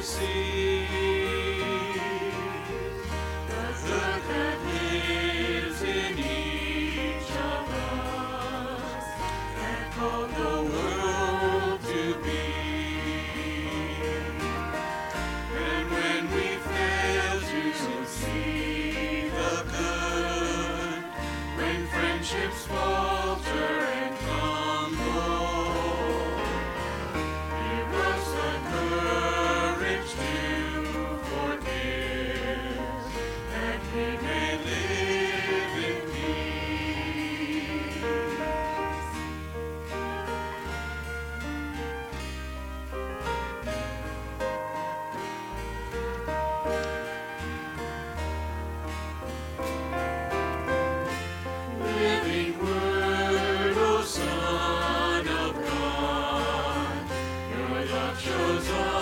see the good that lives in each of us, that called the world to be. And when we fail to see the good, when friendships falter and crumble, give us the courage to forgive, that we may live in peace. Living Word, O Son of God, your love shows us